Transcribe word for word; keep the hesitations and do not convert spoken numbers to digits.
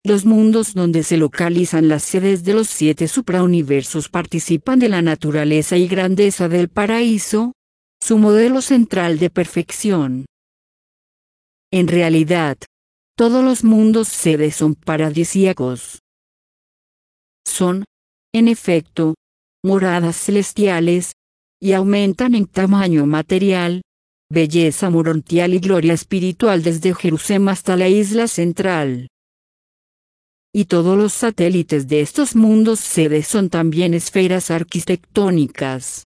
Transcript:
Los mundos donde se localizan las sedes de los siete suprauniversos participan de la naturaleza y grandeza del paraíso, su modelo central de perfección. En realidad, todos los mundos sedes son paradisíacos. Son, en efecto, moradas celestiales, y aumentan en tamaño material, belleza morontial y gloria espiritual desde Jerusalén hasta la isla central. Y todos los satélites de estos mundos sedes son también esferas arquitectónicas.